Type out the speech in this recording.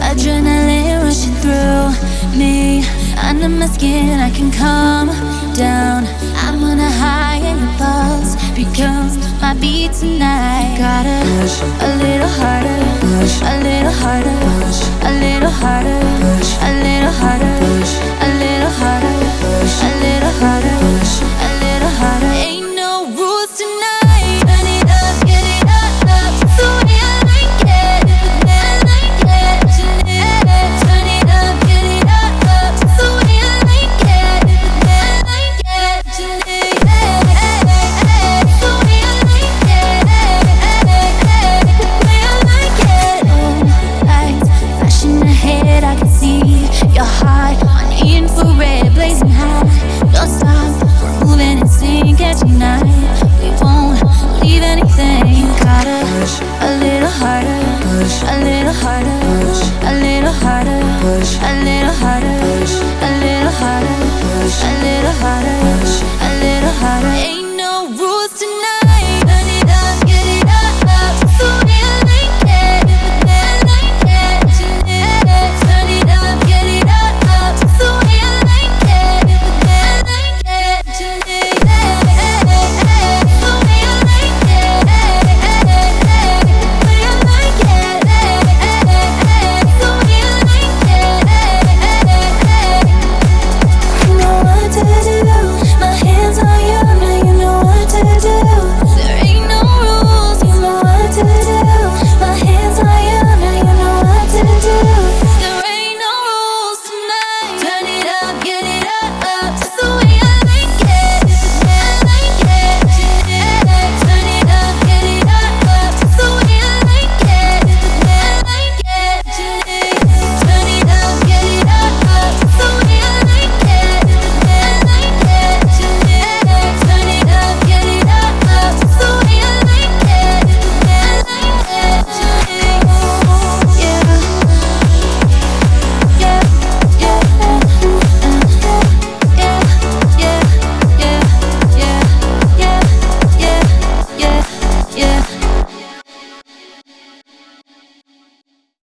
Adrenaline rushing through me. Under my skin I can calm down. I'm on a high and your pulse becomes my beat tonight. Gotta push a little harder, push a little harder, push a little harder, push a little harder, push a little harder, push a little harder, push